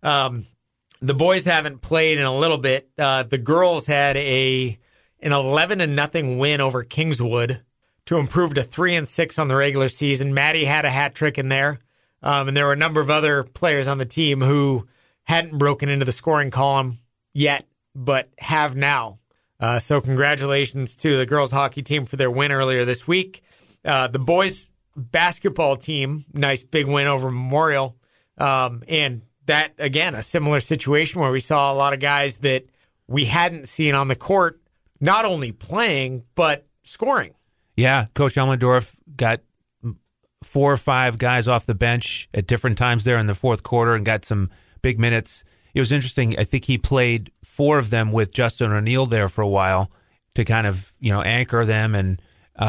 The boys haven't played in a little bit. The girls had an 11-0 win over Kingswood to improve to 3-6 on the regular season. Maddie had a hat trick in there, and there were a number of other players on the team who hadn't broken into the scoring column yet, but have now. So congratulations to the girls hockey team for their win earlier this week. The boys basketball team, nice big win over Memorial, and that, again, a similar situation where we saw a lot of guys that we hadn't seen on the court, not only playing, but scoring. Yeah, Coach Elmendorf got 4 or 5 guys off the bench at different times there in the fourth quarter and got some big minutes. It was interesting. I think he played 4 of them with Justin O'Neill there for a while to kind of, anchor them, and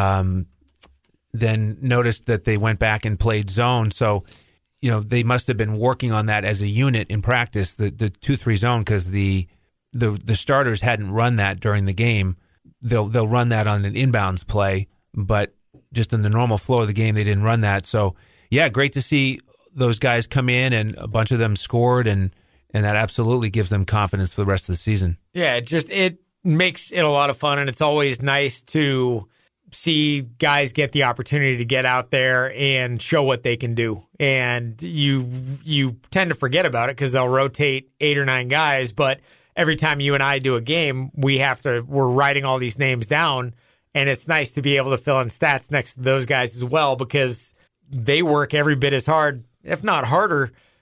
then noticed that they went back and played zone. So, they must have been working on that as a unit in practice, the 2-3 zone, because the starters hadn't run that during the game. They'll run that on an inbounds play, but just in the normal flow of the game, they didn't run that. So, yeah, great to see those guys come in, and a bunch of them scored, and that absolutely gives them confidence for the rest of the season. Yeah, it makes it a lot of fun, and it's always nice to see guys get the opportunity to get out there and show what they can do. And you tend to forget about it because they'll rotate 8 or 9 guys, but every time you and I do a game, we're writing all these names down, and it's nice to be able to fill in stats next to those guys as well, because they work every bit as hard, if not harder,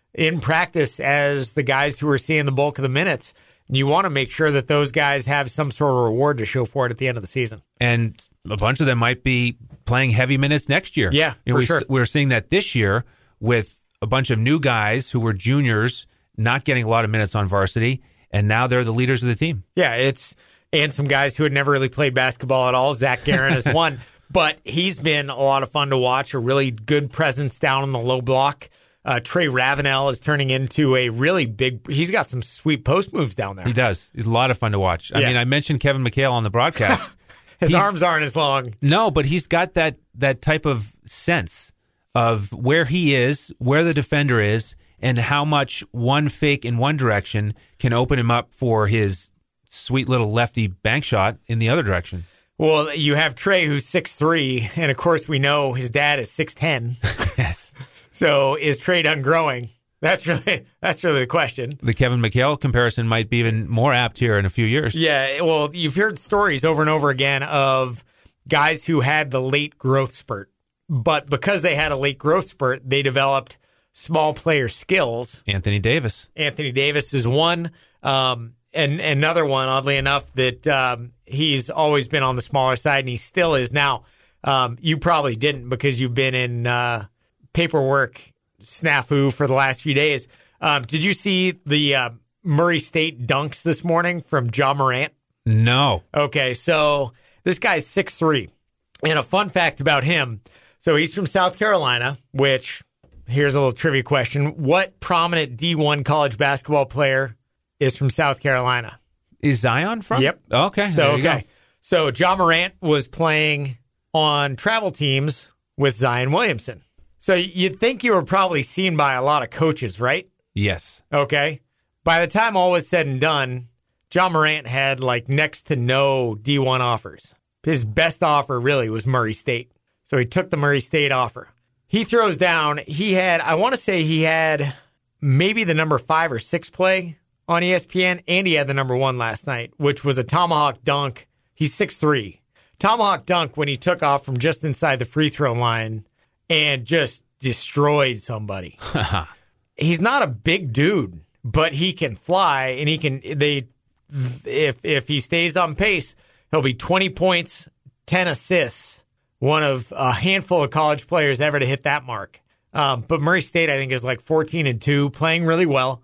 in practice as the guys who are seeing the bulk of the minutes. You want to make sure that those guys have some sort of reward to show for it at the end of the season. And a bunch of them might be playing heavy minutes next year. Yeah, for sure. We're seeing that this year with a bunch of new guys who were juniors not getting a lot of minutes on varsity, and now they're the leaders of the team. Yeah, and some guys who had never really played basketball at all. Zach Guerin is one, but he's been a lot of fun to watch, a really good presence down in the low block. Trey Ravenel is turning into a really big. He's got some sweet post moves down there. He does. He's a lot of fun to watch. I mean, I mentioned Kevin McHale on the broadcast. His arms aren't as long. No, but he's got that type of sense of where he is, where the defender is, and how much one fake in one direction can open him up for his sweet little lefty bank shot in the other direction. Well, you have Trey, who's 6'3", and of course we know his dad is 6'10". Yes. So is Trey done growing? That's really the question. The Kevin McHale comparison might be even more apt here in a few years. Yeah, well, you've heard stories over and over again of guys who had the late growth spurt, but because they had a late growth spurt, they developed small player skills. Anthony Davis is one. And another one, oddly enough, that he's always been on the smaller side, and he still is now. You probably didn't because you've been in paperwork snafu for the last few days. Did you see the Murray State dunks this morning from Ja Morant? No. Okay, so this guy's 6'3". And a fun fact about him, so he's from South Carolina, which, here's a little trivia question. What prominent D1 college basketball player is from South Carolina? Is Zion from? Yep. Okay. So Ja Morant was playing on travel teams with Zion Williamson. So you'd think you were probably seen by a lot of coaches, right? Yes. Okay. By the time all was said and done, Ja Morant had like next to no D1 offers. His best offer really was Murray State. So he took the Murray State offer. He throws down. I want to say he had maybe the number 5 or 6 play on ESPN, and he had the number 1 last night, which was a tomahawk dunk. He's 6'3". Tomahawk dunk when he took off from just inside the free throw line and just destroyed somebody. He's not a big dude, but he can fly, and if he stays on pace, he'll be 20 points, 10 assists, one of a handful of college players ever to hit that mark. But Murray State, I think, is like 14-2, playing really well.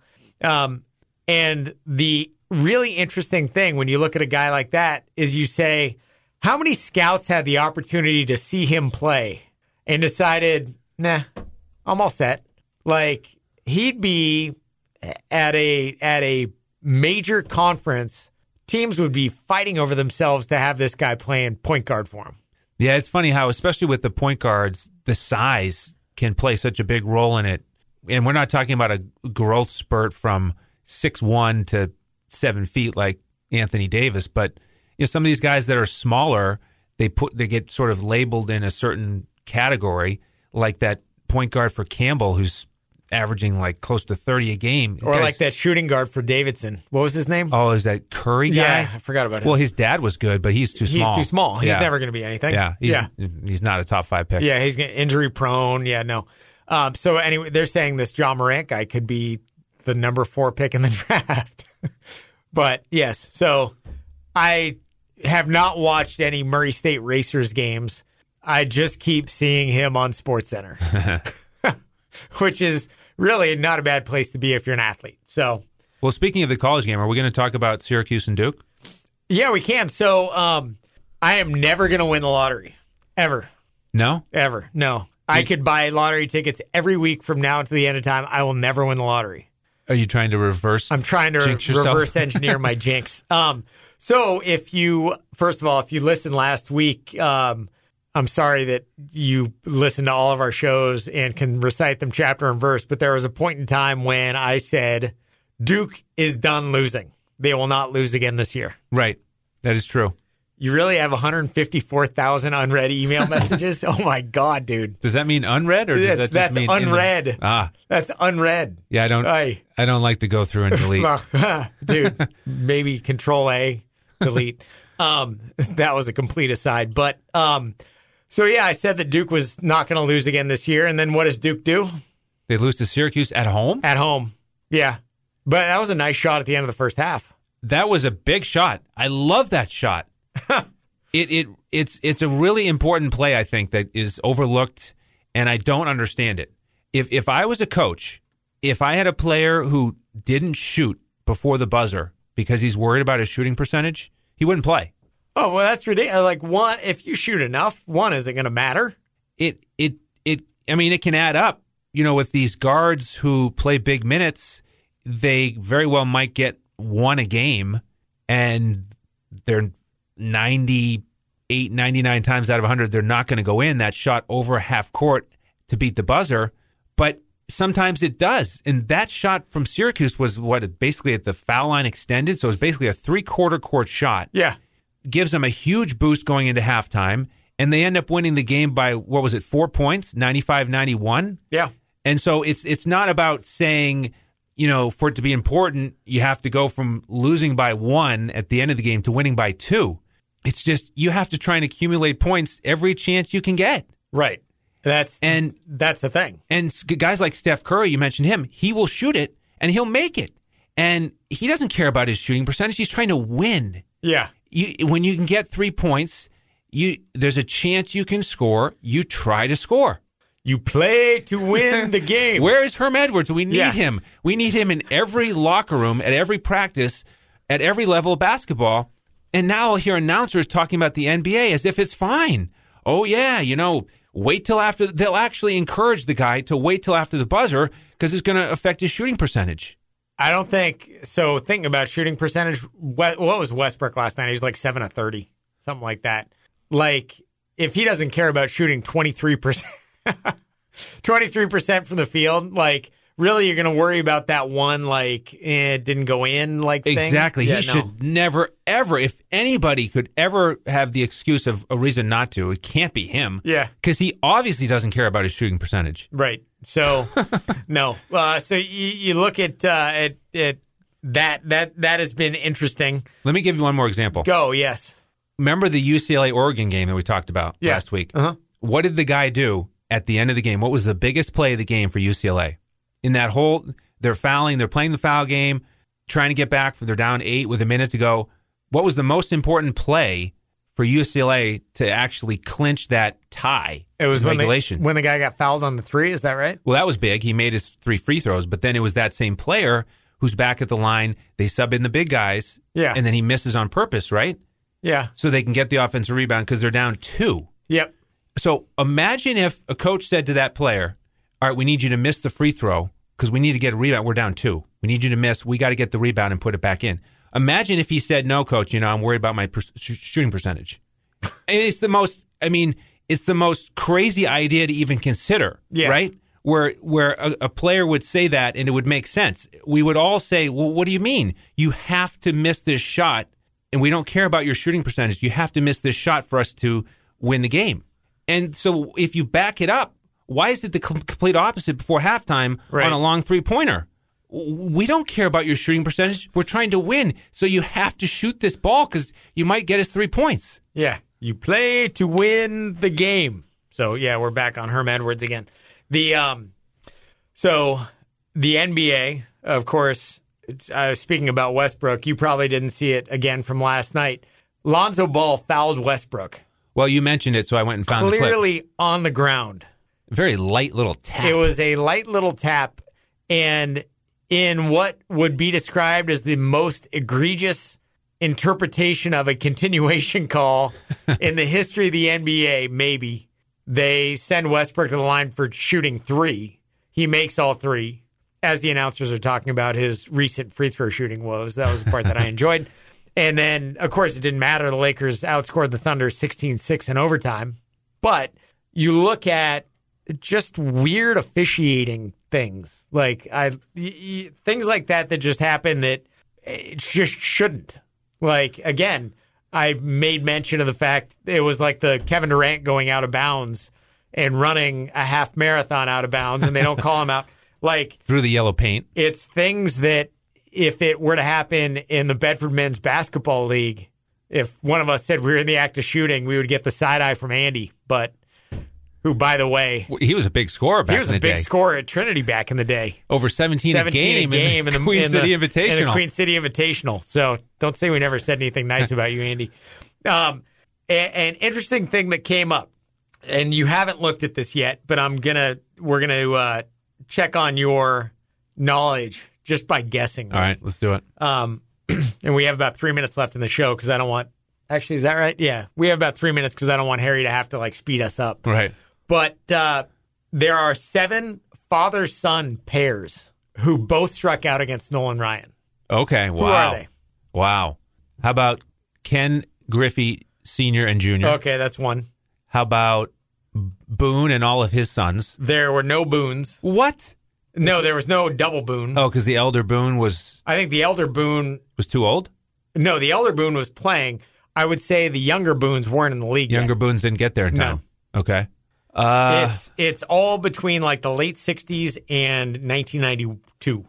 And the really interesting thing when you look at a guy like that is you say, how many scouts had the opportunity to see him play and decided, nah, I'm all set? Like, he'd be at a major conference. Teams would be fighting over themselves to have this guy playing point guard for him. Yeah, it's funny how, especially with the point guards, the size can play such a big role in it. And we're not talking about a growth spurt from 6'1" to 7 feet like Anthony Davis, but some of these guys that are smaller, they get sort of labeled in a certain category, like that point guard for Campbell who's averaging like close to 30 a game. Or like that shooting guard for Davidson. What was his name? Oh, is that Curry guy? Yeah, I forgot about him. Well, his dad was good, but he's too small. He's too small. He's never going to be anything. Yeah, he's not a top 5 pick. Yeah, he's injury prone. Yeah, no. So anyway, they're saying this Ja Morant guy could be the number 4 pick in the draft. But yes, so I have not watched any Murray State Racers games. I just keep seeing him on SportsCenter, which is really not a bad place to be if you're an athlete. So, well, speaking of the college game, are we going to talk about Syracuse and Duke? Yeah, we can. So, I am never going to win the lottery, ever. No, ever. No, I could buy lottery tickets every week from now to the end of time. I will never win the lottery. Are you trying to reverse? I'm trying to reverse engineer my jinx. So first of all, if you listened last week, I'm sorry that you listened to all of our shows and can recite them chapter and verse, but there was a point in time when I said, Duke is done losing. They will not lose again this year. Right. That is true. You really have 154,000 unread email messages? Oh, my God, dude. Does that mean unread, or does that just mean unread? That's unread. Yeah, I don't like to go through and delete. Dude, maybe Control-A, delete. That was a complete aside. But, so, yeah, I said that Duke was not going to lose again this year, and then what does Duke do? They lose to Syracuse at home? At home, yeah. But that was a nice shot at the end of the first half. That was a big shot. I love that shot. It's a really important play, I think, that is overlooked, and I don't understand it. If I was a coach, if I had a player who didn't shoot before the buzzer because he's worried about his shooting percentage, he wouldn't play. Oh, well, that's ridiculous. Like, one, if you shoot enough, one, is it going to matter? I mean, it can add up. You know, with these guards who play big minutes, they very well might get one a game, and they're 98, 99 times out of 100, they're not going to go in that shot over half court to beat the buzzer. But sometimes it does. And that shot from Syracuse was basically at the foul line extended. So it was basically a 3/4 court shot. Yeah. Gives them a huge boost going into halftime. And they end up winning the game by, 4 points, 95-91? Yeah. And so it's not about saying, you know, for it to be important, you have to go from losing by 1 at the end of the game to winning by 2. It's just you have to try and accumulate points every chance you can get. Right. That's the thing. And guys like Steph Curry, you mentioned him, he will shoot it and he'll make it. And he doesn't care about his shooting percentage. He's trying to win. Yeah. When you can get 3 points, there's a chance you can score. You try to score. You play to win the game. Where is Herm Edwards? We need him. We need him in every locker room, at every practice, at every level of basketball. And now I'll hear announcers talking about the NBA as if it's fine. Oh, yeah, you know, wait till after. They'll actually encourage the guy to wait till after the buzzer because it's going to affect his shooting percentage. I don't think so. Thinking about shooting percentage, what was Westbrook last night? He was like 7 of 30, something like that. Like, if he doesn't care about shooting 23%, 23% from the field, like, really, you're going to worry about that one, like, it didn't go in, like, thing? Exactly. He should never, ever, if anybody could ever have the excuse of a reason not to, it can't be him. Yeah. Because he obviously doesn't care about his shooting percentage. Right. So, no. So you look at that has been interesting. Let me give you one more example. Go, yes. Remember the UCLA-Oregon game that we talked about last week? Uh-huh. What did the guy do at the end of the game? What was the biggest play of the game for UCLA? In that whole, they're fouling, they're playing the foul game, trying to get back, they're down 8 with a minute to go. What was the most important play for UCLA to actually clinch that tie? It was regulation. When the guy got fouled on the 3, is that right? Well, that was big. He made his 3 free throws, but then it was that same player who's back at the line. They sub in the big guys, and then he misses on purpose, right? Yeah. So they can get the offensive rebound because they're down 2. Yep. So imagine if a coach said to that player, all right, we need you to miss the free throw because we need to get a rebound. We're down 2. We need you to miss. We got to get the rebound and put it back in. Imagine if he said, no, coach, I'm worried about my shooting percentage. It's the most crazy idea to even consider, right? Where a player would say that and it would make sense. We would all say, well, what do you mean? You have to miss this shot and we don't care about your shooting percentage. You have to miss this shot for us to win the game. And so if you back it up, why is it the complete opposite before halftime on a long 3-pointer? We don't care about your shooting percentage. We're trying to win. So you have to shoot this ball because you might get us 3 points. Yeah. You play to win the game. So, yeah, we're back on Herm Edwards again. So the NBA, of course, speaking about Westbrook, you probably didn't see it again from last night. Lonzo Ball fouled Westbrook. Well, you mentioned it, so I went and found the clip. Clearly on the ground. Very light little tap. It was a light little tap, and in what would be described as the most egregious interpretation of a continuation call in the history of the NBA, maybe, they send Westbrook to the line for shooting 3. He makes all 3. As the announcers are talking about his recent free throw shooting woes. That was the part that I enjoyed. And then, of course, it didn't matter. The Lakers outscored the Thunder 16-6 in overtime. But you look at just weird officiating things, like things like that just happen that it just shouldn't. Like, again, I made mention of the fact it was like the Kevin Durant going out of bounds and running a half marathon out of bounds, and they don't call him out. Like, through the yellow paint. It's things that if it were to happen in the Bedford Men's Basketball League, if one of us said we were in the act of shooting, we would get the side eye from Andy. But who, by the way, he was a big scorer back in the day. He was a big scorer at Trinity back in the day. Over 17 a game in the Queen City Invitational. In the Queen City Invitational. So don't say we never said anything nice about you, Andy. An interesting thing that came up, and you haven't looked at this yet, but we're gonna check on your knowledge just by guessing. All right, let's do it. And we have about 3 minutes left in the show because I don't want. Actually, is that right? Yeah, we have about 3 minutes because I don't want Harry to have to speed us up. Right. But there are 7 father-son pairs who both struck out against Nolan Ryan. Okay. Wow. Who are they? Wow. How about Ken Griffey Sr. and Jr.? Okay, that's one. How about Boone and all of his sons? There were no Boones. What? No, there was no double Boone. Oh, because the elder Boone was... I think the elder Boone... Was too old? No, the elder Boone was playing. I would say the younger Boones weren't in the league Younger yet. Boones didn't get there in time. No. Okay. It's all between the late 60s and 1992.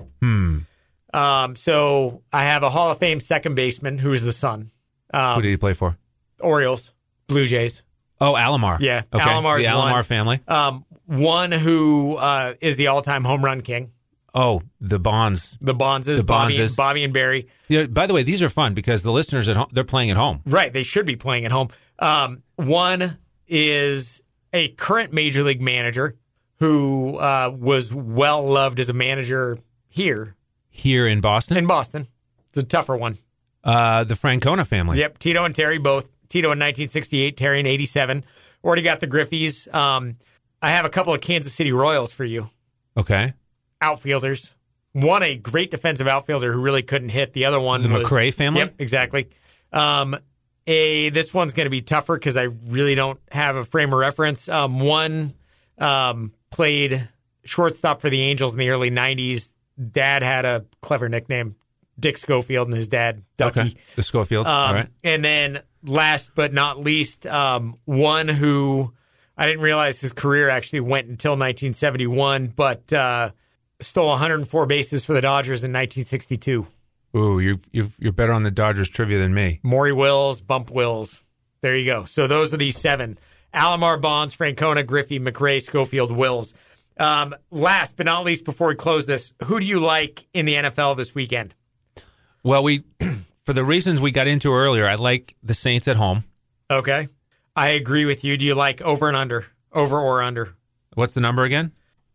So I have a Hall of Fame second baseman who is the son. Who did he play for? Orioles, Blue Jays. Oh, Alomar. Yeah, okay. Alomar's the Alomar one. family. One who is the all-time home run king. Oh, the Bonds. The Bonzes, Bobby and Barry. Yeah, by the way, these are fun because the listeners at home, they're playing at home. Right, they should be playing at home. One is a current Major League manager who was well-loved as a manager here. Here in Boston? In Boston. It's a tougher one. The Francona family. Yep, Tito and Terry both. Tito in 1968, Terry in 87. Already got the Griffeys. I have a couple of Kansas City Royals for you. Okay. Outfielders. One, a great defensive outfielder who really couldn't hit. The other one was... The McRae family? Yep, exactly. This one's going to be tougher because I really don't have a frame of reference. One played shortstop for the Angels in the early 90s. Dad had a clever nickname, Dick Schofield, and his dad, Ducky. Okay, the Schofields. All right. And then last but not least, one who I didn't realize his career actually went until 1971, but stole 104 bases for the Dodgers in 1962. Ooh, you're better on the Dodgers trivia than me. Maury Wills, Bump Wills. There you go. So those are the 7. Alomar, Bonds, Francona, Griffey, McRae, Schofield, Wills. Last but not least, before we close this, who do you like in the NFL this weekend? Well, for the reasons we got into earlier, I like the Saints at home. Okay. I agree with you. Do you like over and under? Over or under? What's the number again?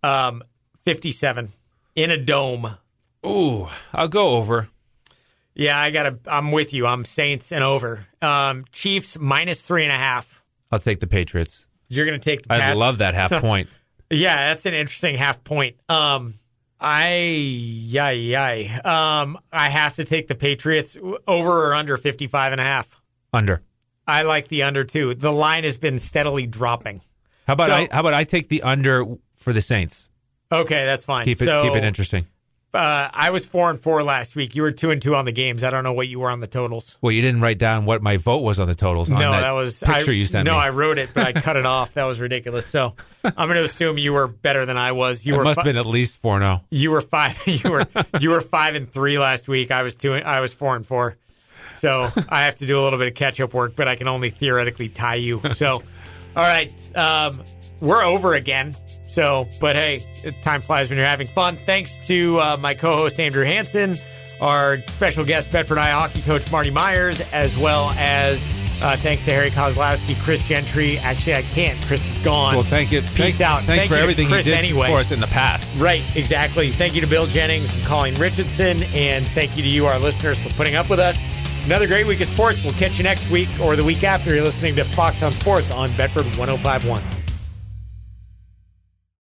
57 in a dome. Ooh, I'll go over. Yeah, I'm with you. I'm Saints and over. Chiefs -3.5. I'll take the Patriots. You're going to take the Pats? I love that half point. Yeah, that's an interesting half point. I have to take the Patriots. Over or under 55.5? Under. I like the under too. The line has been steadily dropping. How about I take the under for the Saints? Okay, that's fine. Keep it interesting. I was 4-4 last week. You were 2-2 on the games. I don't know what you were on the totals. Well, you didn't write down what my vote was on the totals. No, on that was picture you sent me. No, I wrote it, but I cut it off. That was ridiculous. So I'm going to assume you were better than I was. You must have been at least 4-0. You were 5. You were 5-3 last week. I was 4-4. So I have to do a little bit of catch up work, but I can only theoretically tie you. So, all right, we're over again. So, but hey, time flies when you're having fun. Thanks to my co-host, Andrew Hansen, our special guest, Bedford High hockey coach, Marty Myers, as well as thanks to Harry Kozlowski, Chris Gentry. Actually, I can't. Chris is gone. Well, thank you. Peace out. Thanks for everything Chris you did for us in the past. Right, exactly. Thank you to Bill Jennings and Colleen Richardson, and thank you to you, our listeners, for putting up with us. Another great week of sports. We'll catch you next week or the week after. You're listening to Fox on Sports on Bedford 105.1.